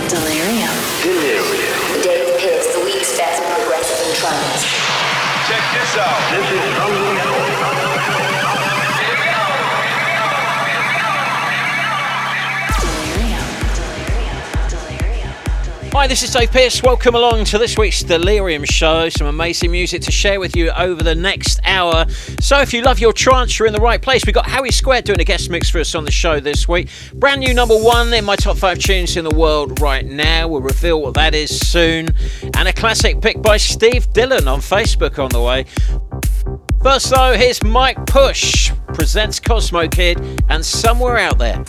Delirium. Dave Pitts, the week's best progressive and trance. Check this out. This is Hi, this is Dave Pearce. Welcome along to this week's Delirium show. Some amazing music to share with you over the next hour. So if you love your trance, you're in the right place. We've got Harry Square doing a guest mix for us on the show this week. Brand new number one in my top 5 tunes in the world right now. We'll reveal what that is soon. And a classic pick by Steve Dillon on Facebook on the way. First though, here's Mike Push, presents Cosmo Kid and Somewhere Out There.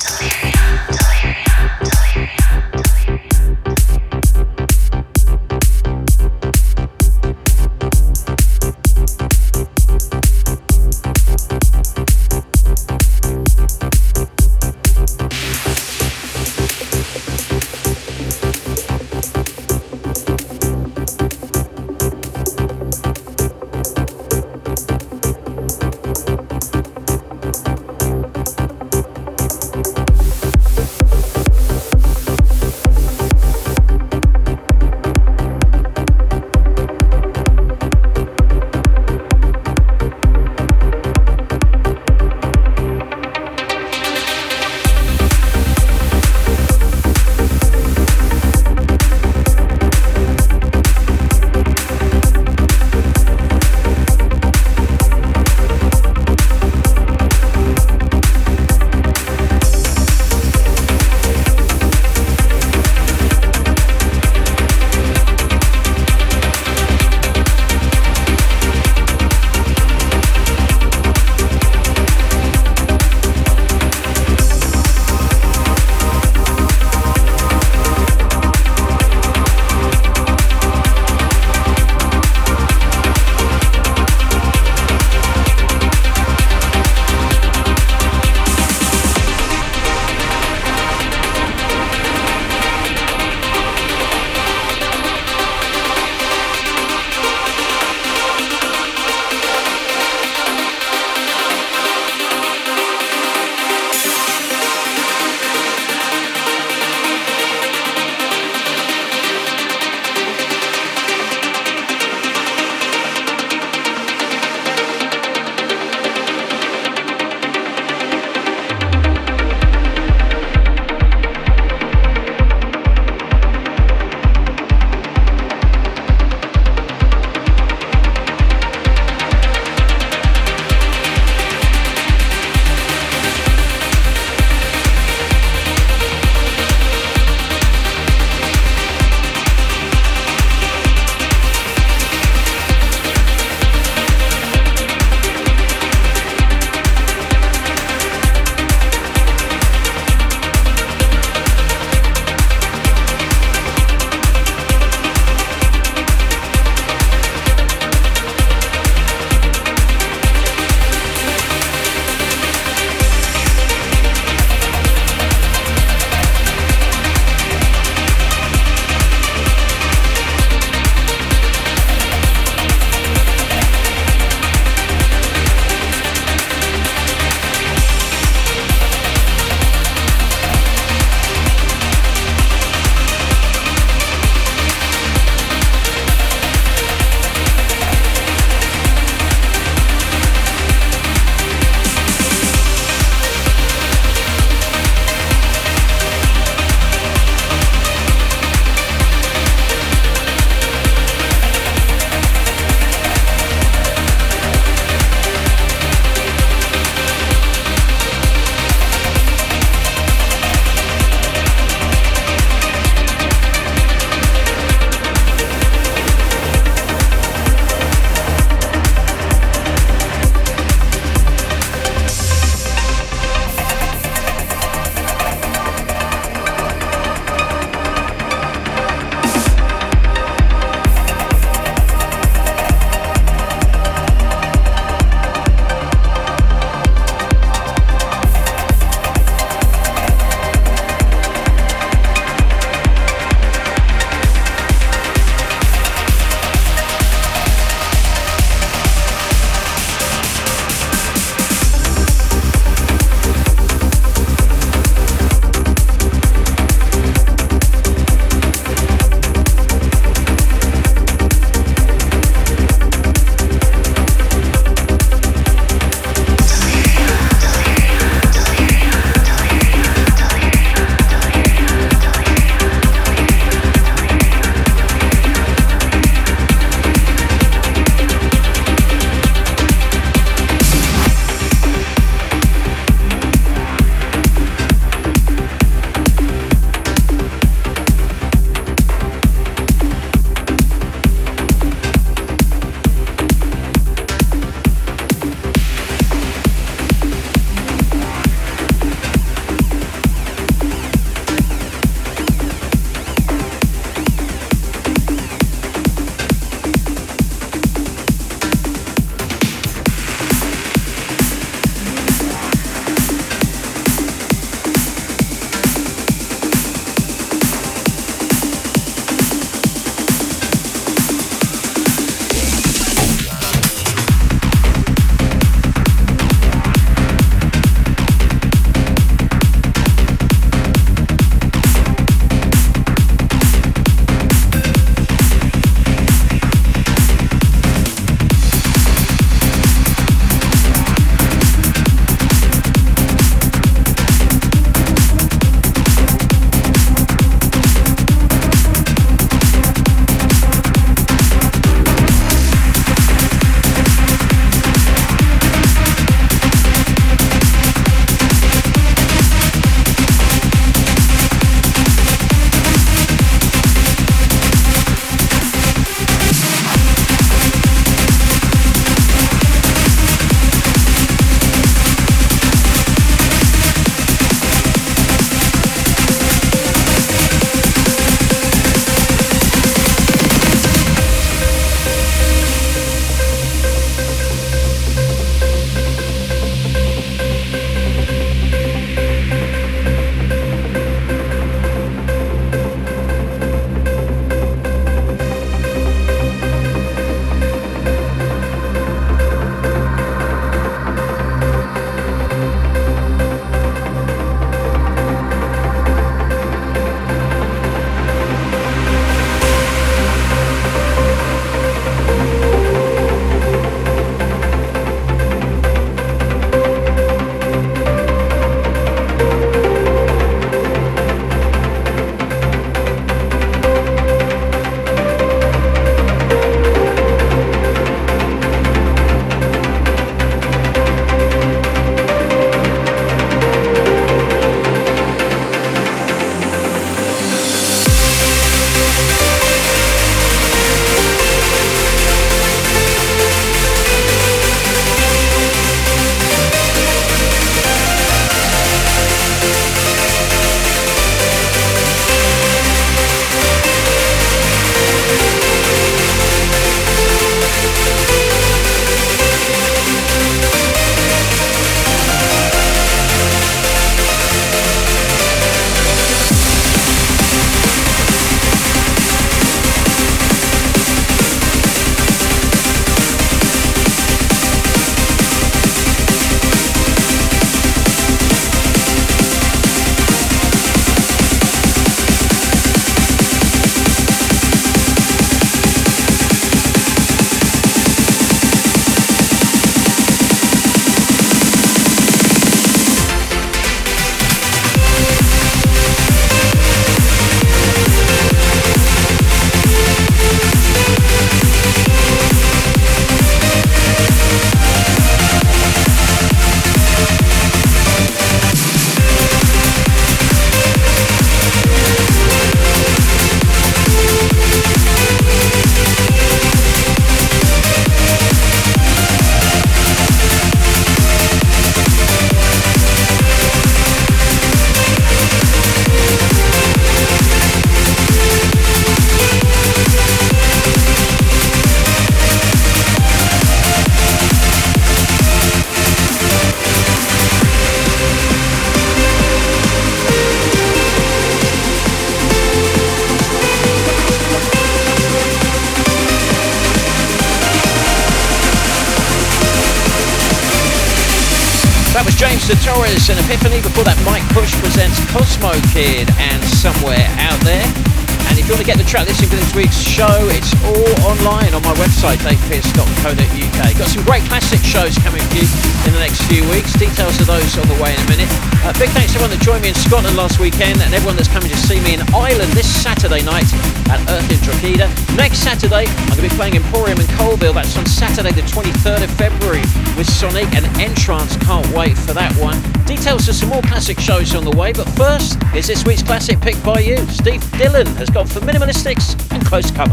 Mr. Torres and Epiphany. Before that, Mike Push presents Cosmo Kid and Somewhere Out There. And if you want to get the track listing for this week's show, it's all online on my website, davepearce.co.uk. Got some great classic shows coming for you in the next few weeks. Details of those on the way in a minute. Big thanks to everyone that joined me in Scotland last weekend and everyone that's coming to see me in Ireland this Saturday night at Earth in Drogheda. Next Saturday, I'm going to be playing Emporium in Colville. That's on Saturday the 23rd of February with Sonic and Entrance. Can't wait for that one. Details of some more classic shows on the way, but first, here's this week's classic picked by you. Steve Dillon has gone for Minimalistics and Close Cover.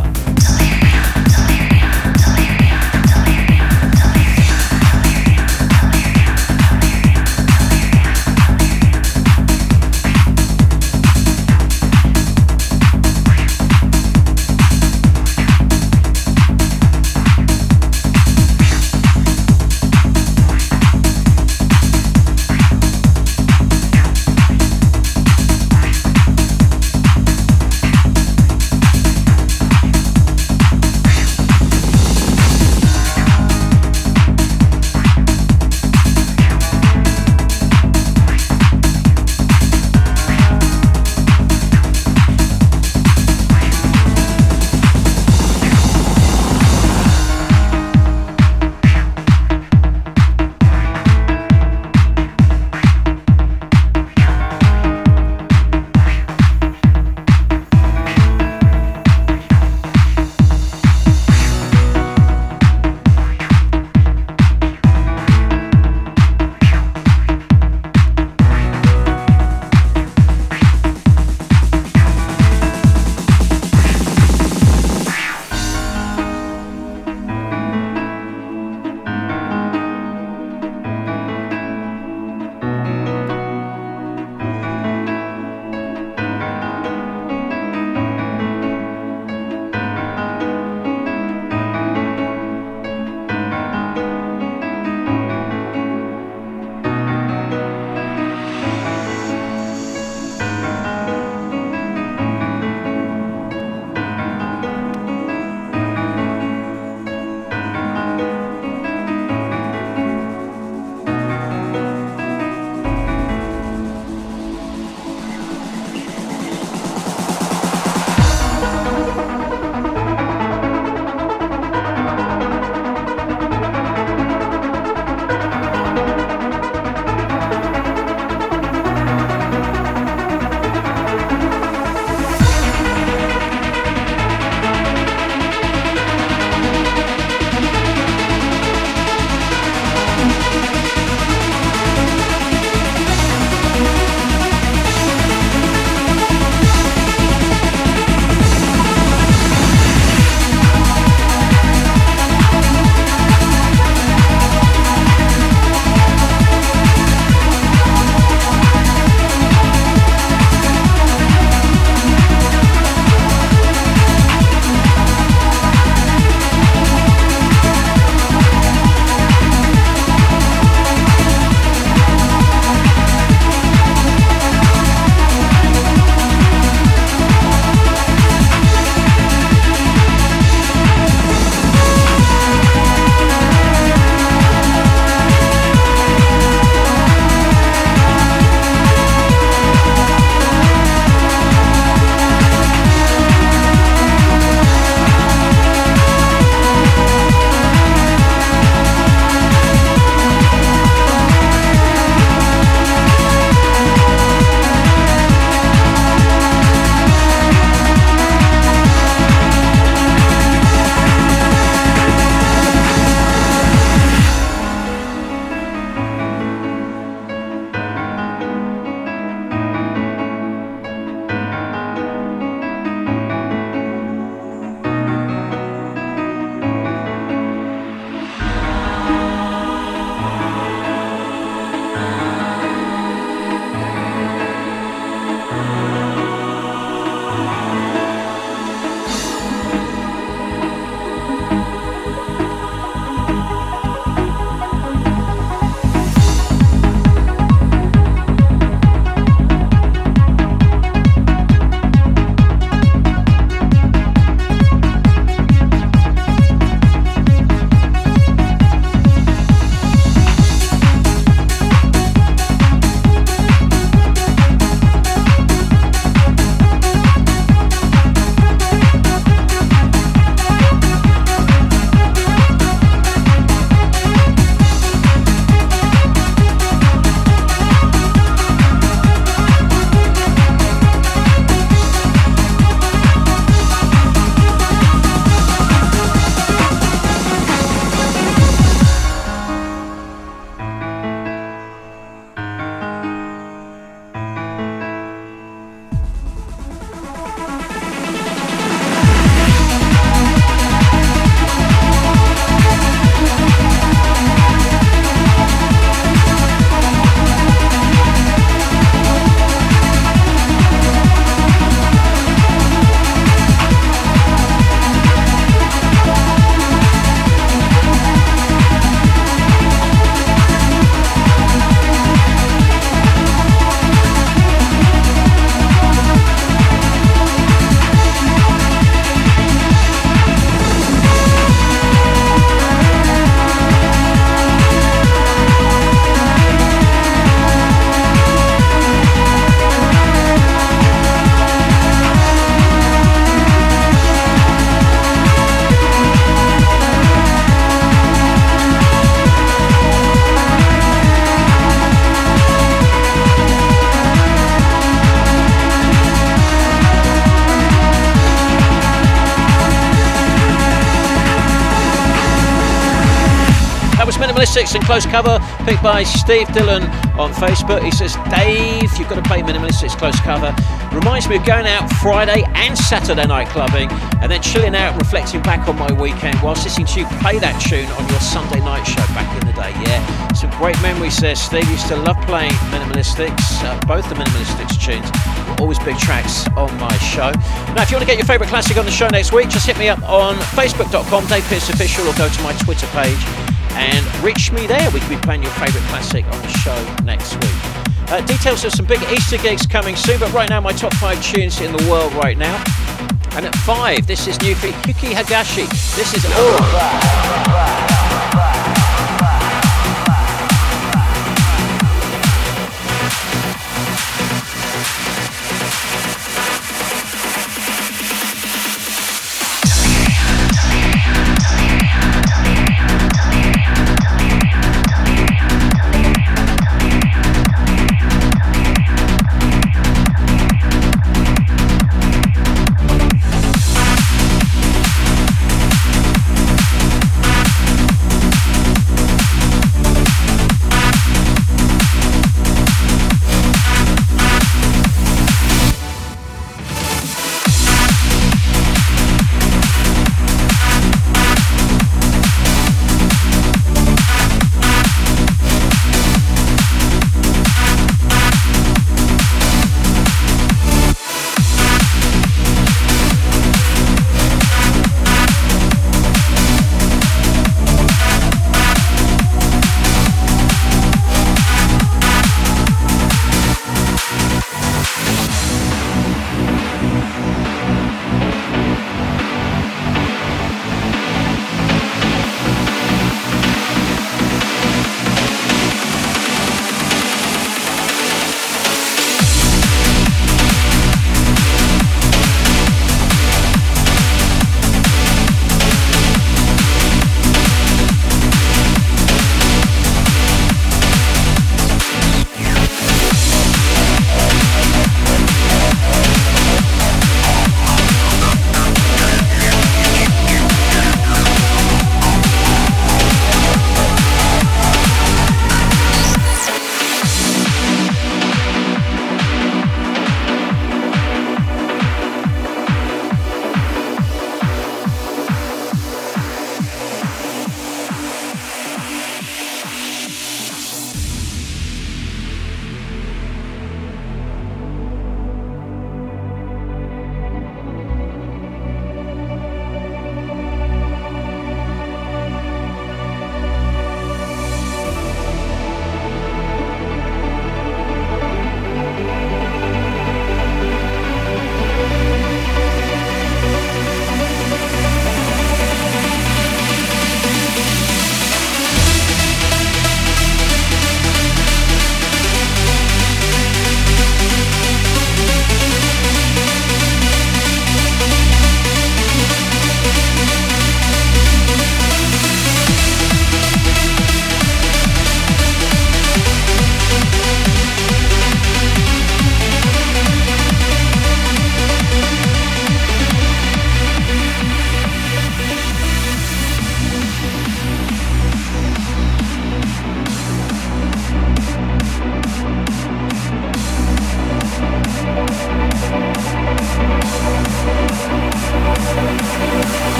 Minimalistics and Close Cover, picked by Steve Dillon on Facebook. He says, Dave, you've got to play Minimalistics Close Cover. Reminds me of going out Friday and Saturday night clubbing and then chilling out and reflecting back on my weekend whilst listening to you play that tune on your Sunday night show back in the day. Yeah, some great memories there, Steve. Used to love playing Minimalistics, both the Minimalistics tunes. Always big tracks on my show. Now, if you want to get your favourite classic on the show next week, just hit me up on facebook.com, Dave Pearce Official, or go to my Twitter page and reach me there. We could be playing your favourite classic on the show next week. Details of some big Easter gigs coming soon, but right now my top 5 tunes in the world right now. And at 5, this is new for Yuki Hagashi. This is All.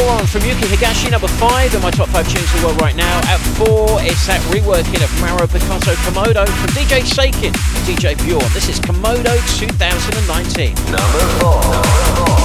on from Yuki Higashi, number 5 in my top 5 tunes of the world right now. At 4, it's that reworking of Maro Picasso Komodo from DJ Sakin and DJ Bjorn. This is Komodo 2019. Number 4.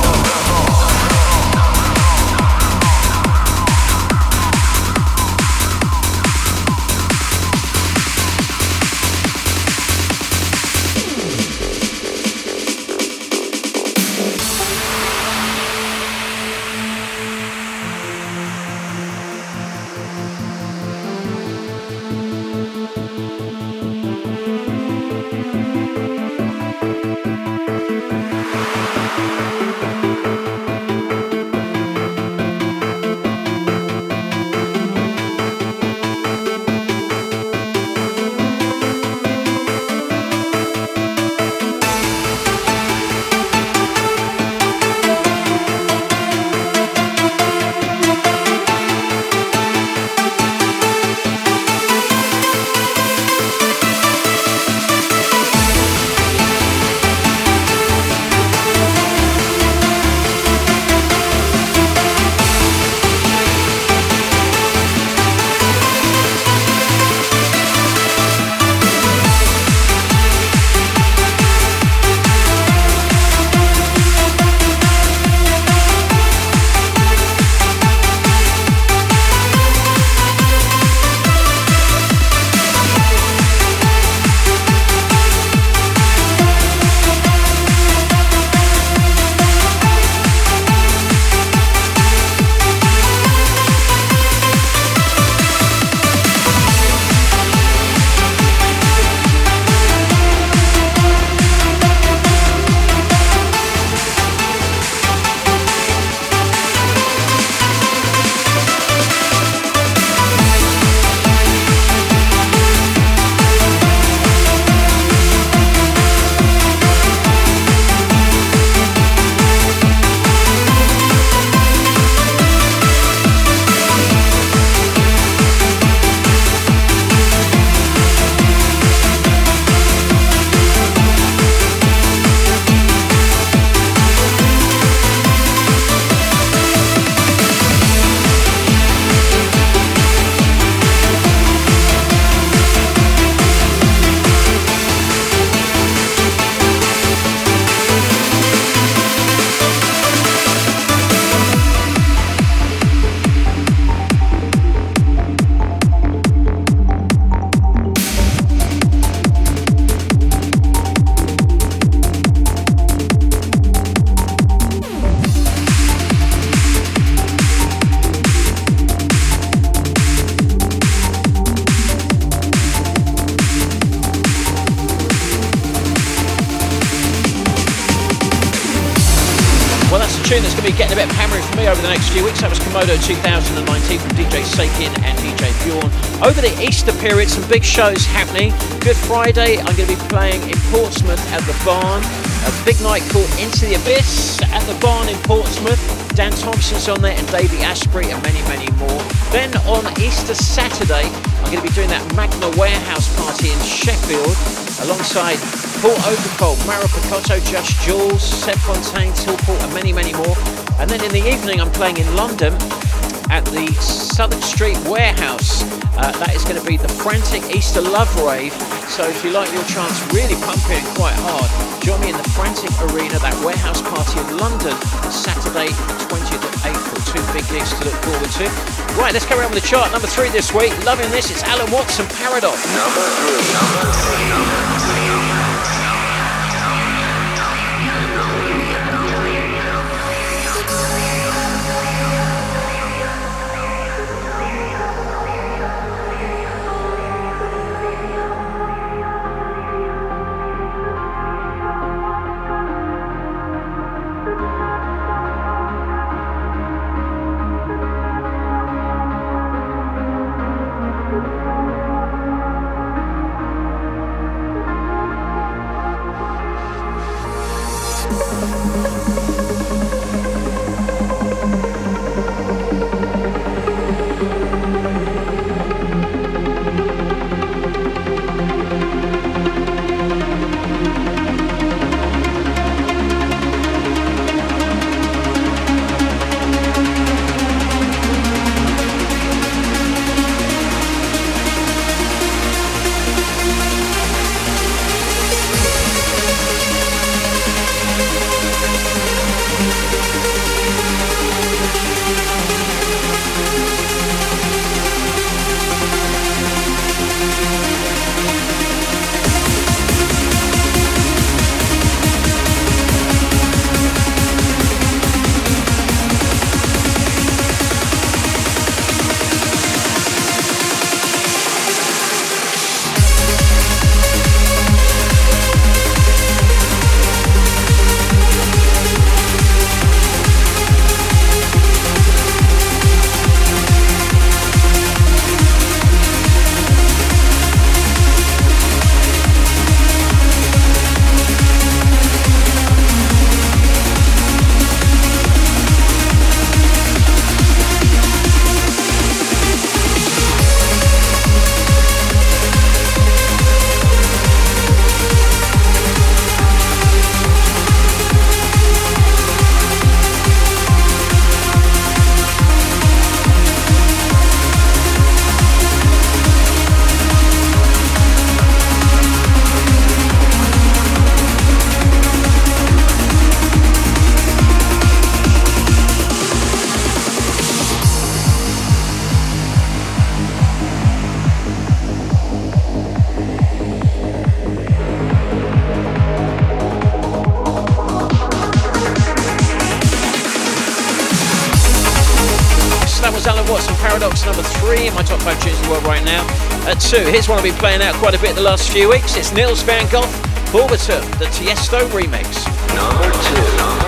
tune that's going to be getting a bit of hammering for me over the next few weeks. That was Komodo 2019 from DJ Sakin and DJ Bjorn. Over the Easter period, some big shows happening. Good Friday, I'm going to be playing in Portsmouth at the Barn. A big night called Into the Abyss at the Barn in Portsmouth. Dan Thompson's on there and Davey Asprey and many, many more. Then on Easter Saturday, I'm going to be doing that Magna Warehouse party in Sheffield alongside Paul Oakerfold, Maro Picotto, Just Jules, Seb Fontaine, Tillport and many, many more. And then in the evening I'm playing in London at the Southwark Street Warehouse. That is going to be the Frantic Easter Love Rave. So if you like your chance really pumping quite hard, join me in the Frantic Arena, that warehouse party in London, Saturday 20th of April. Two big gigs to look forward to. Right, let's carry on with the chart. Number 3 this week. Loving this. It's Alan Watson, Paradox. Number 3. was Alan Watts and Paradox, number 3 in my top 5 tunes in the world right now. At 2, here's one I've been playing out quite a bit the last few weeks. It's Niels van Gogh, Bulbatum, the Tiesto remix. Number 2.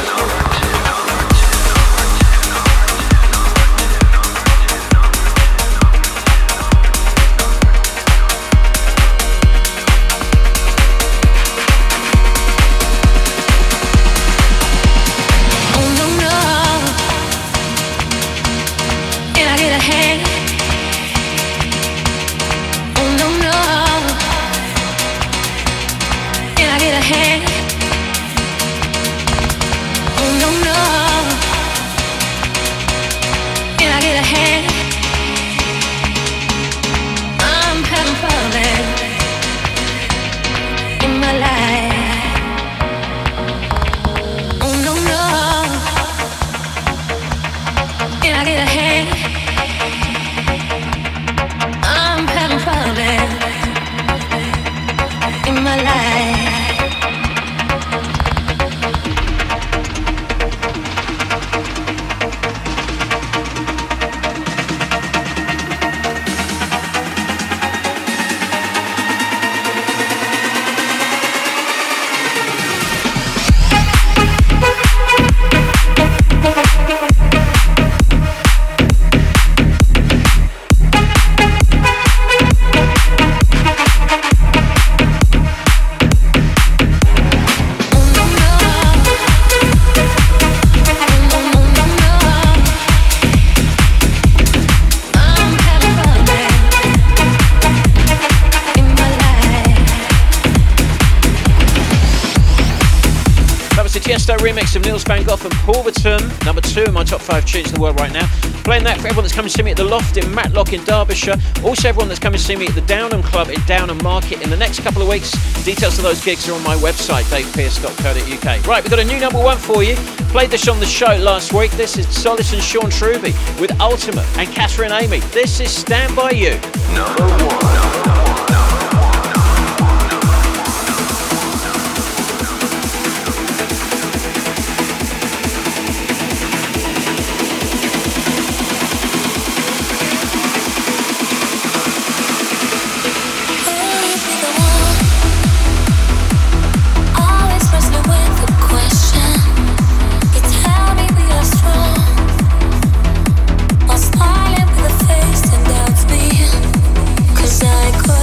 Remix of Niels van Gogh and Bulbatum, number 2 in my top 5 tunes in the world right now. Playing that for everyone that's coming to see me at the Loft in Matlock in Derbyshire. Also everyone that's coming to see me at the Downham Club in Downham Market in the next couple of weeks. Details of those gigs are on my website, davepearce.co.uk. Right, we've got a new number 1 for you. Played this on the show last week. This is Solis and Sean Truby with Ultimate and Catherine Amy. This is Stand By You. Number 1. I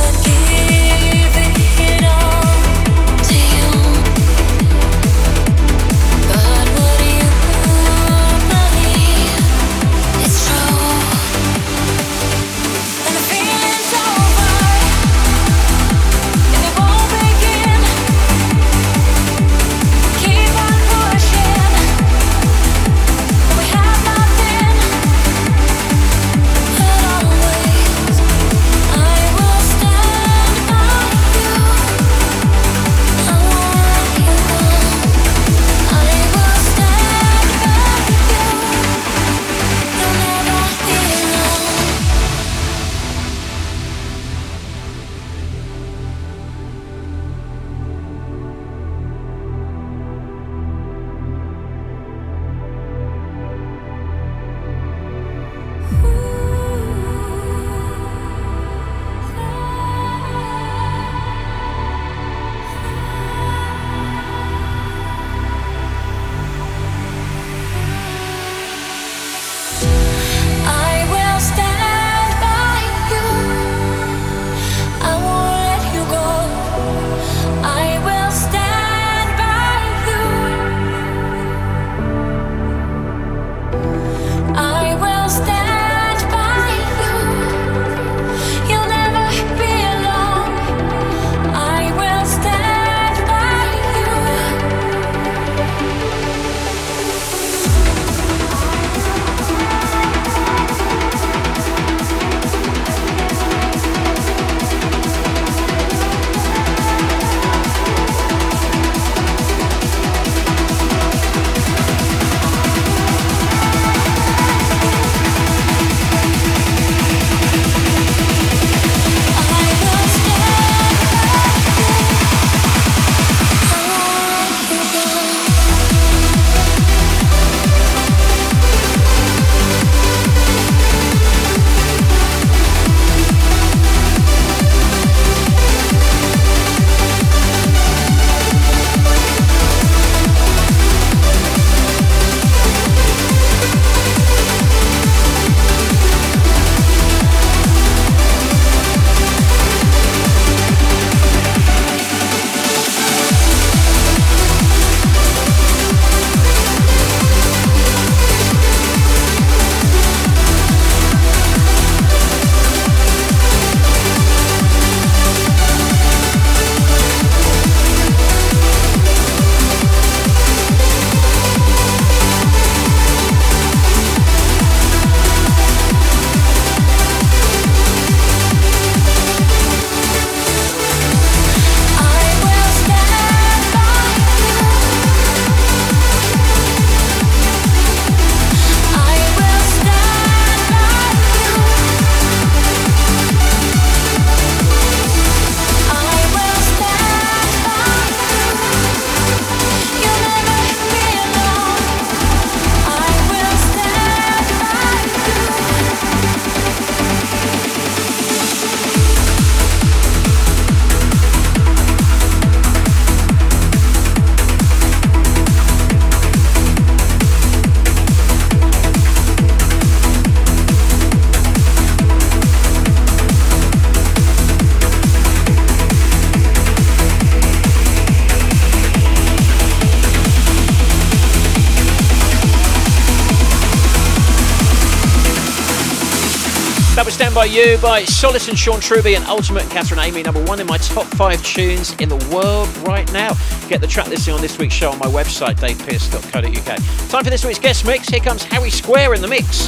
That was Stand By You by Solace and Sean Truby and Ultimate and Catherine Amy, number 1 in my top 5 tunes in the world right now. Get the track listing on this week's show on my website, davepearce.co.uk. Time for this week's guest mix. Here comes Harry Square in the mix.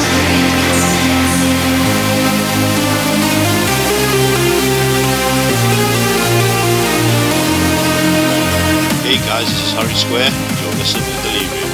Hey guys, this is Harry Square. You're listening to Delirium.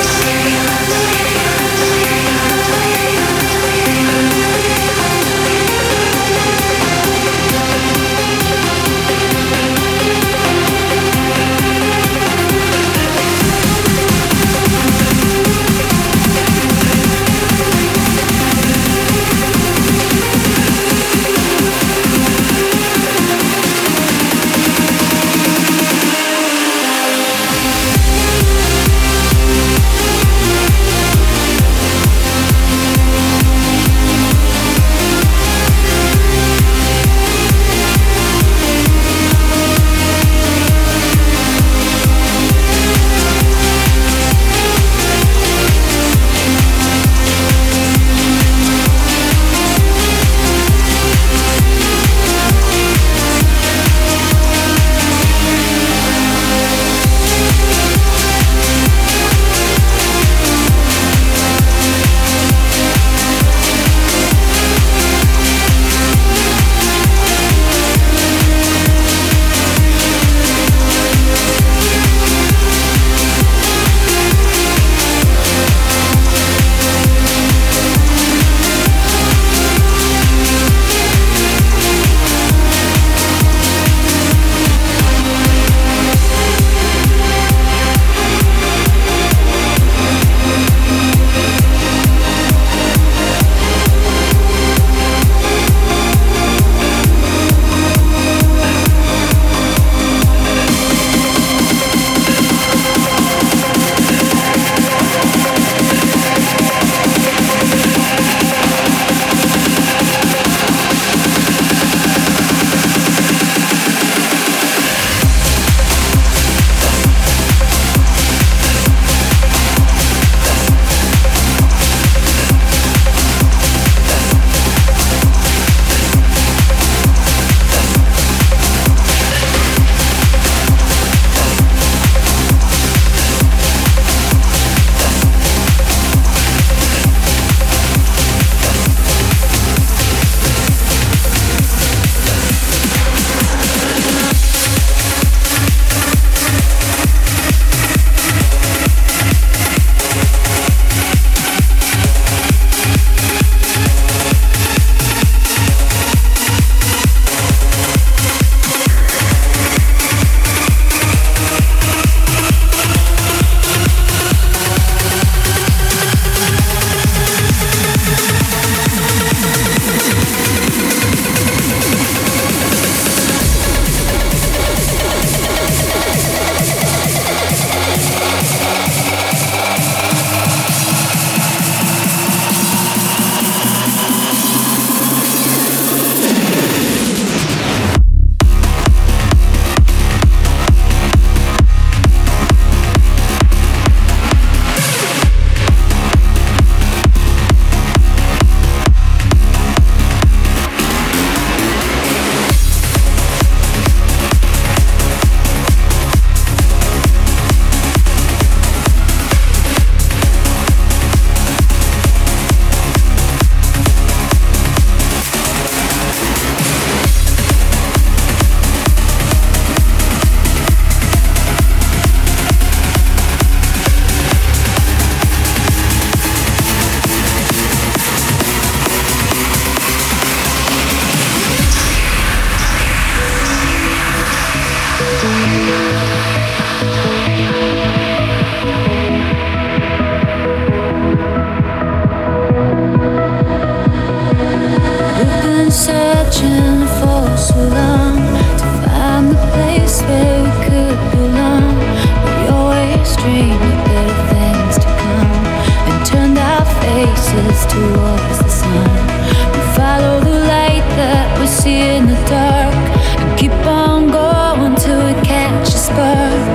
towards the sun. We follow the light that we see in the dark and keep on going till we catch a spark.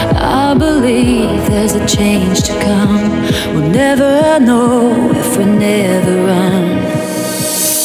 I believe there's a change to come. We'll never know if we never run.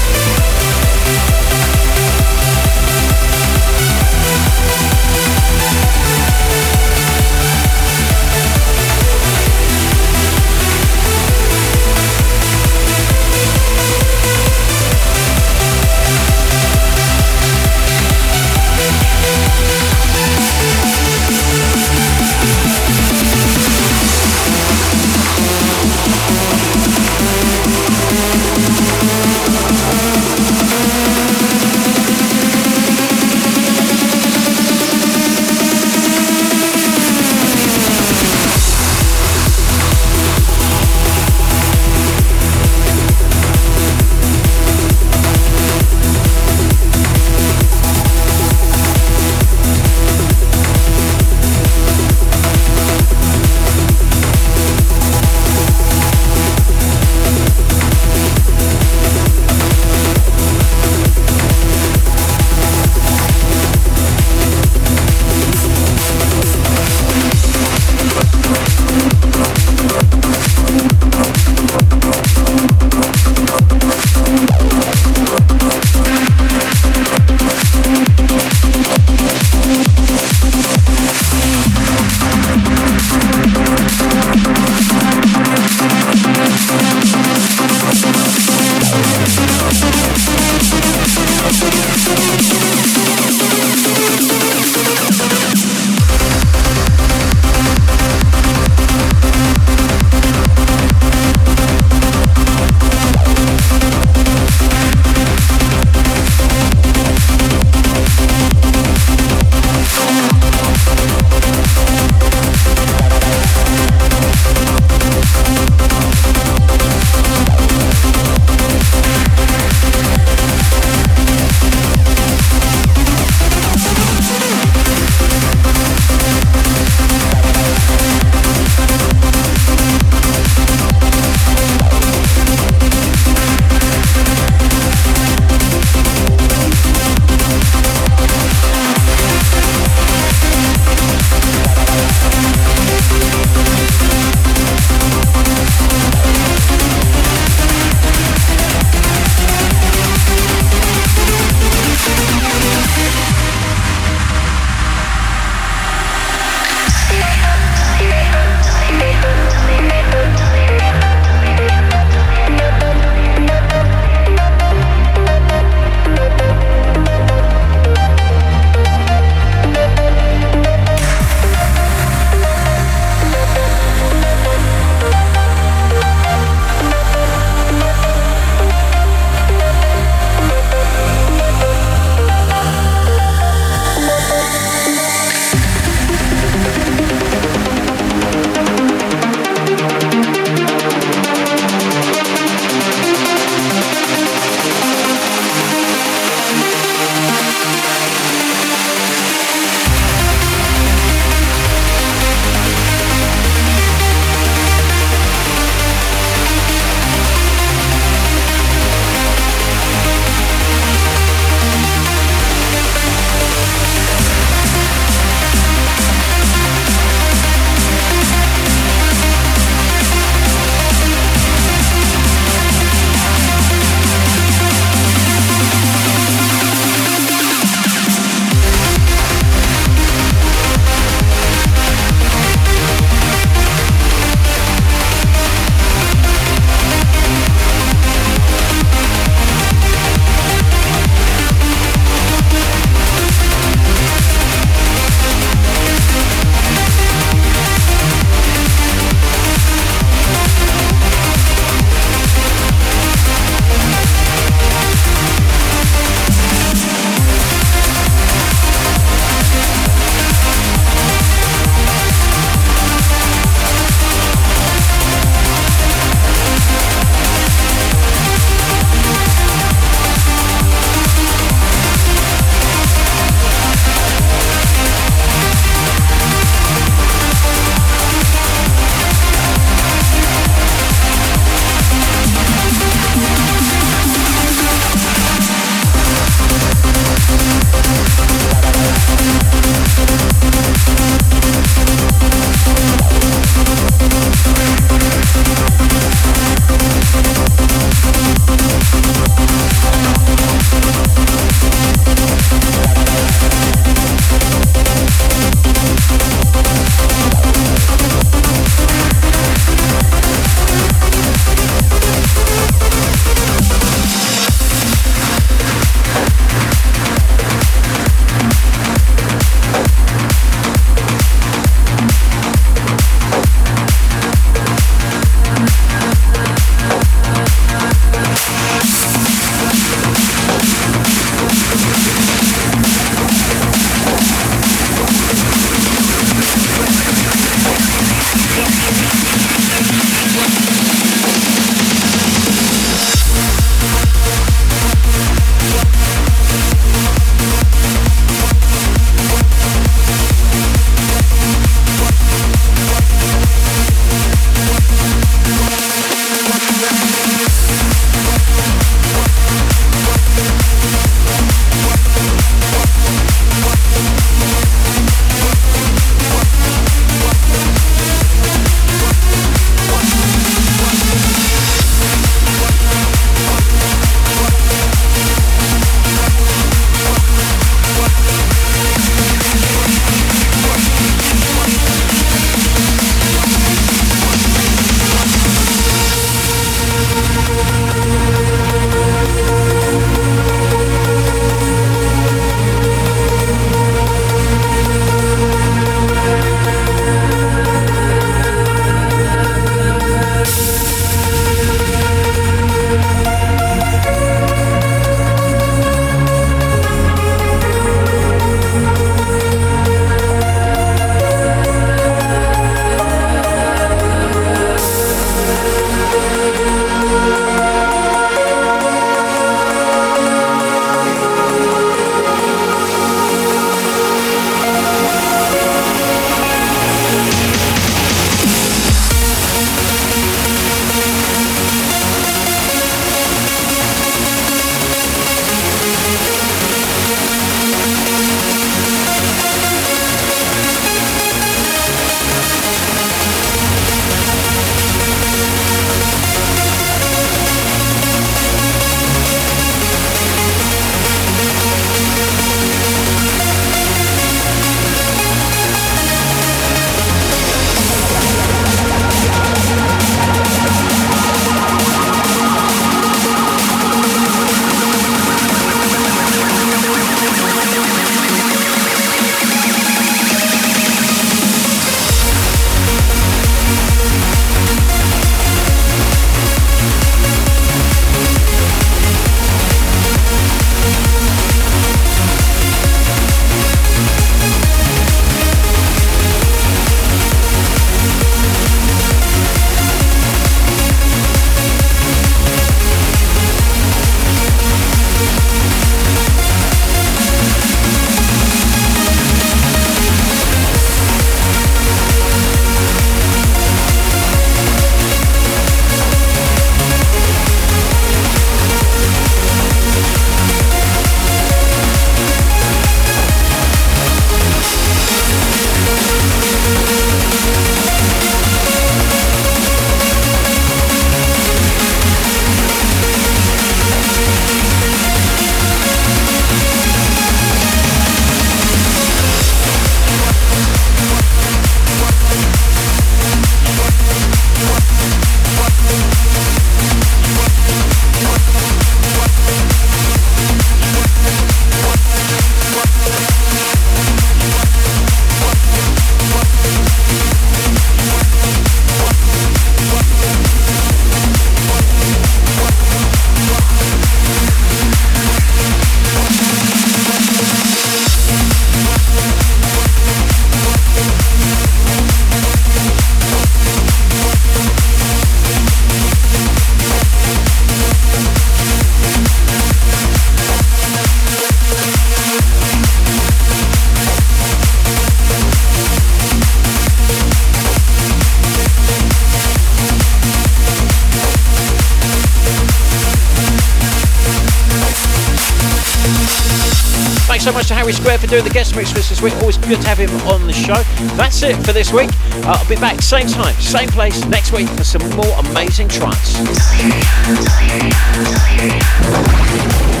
so much to Harry Square for doing the guest mix for us this week. Always good to have him on the show. That's it for this week. I'll be back same time, same place next week for some more amazing trance.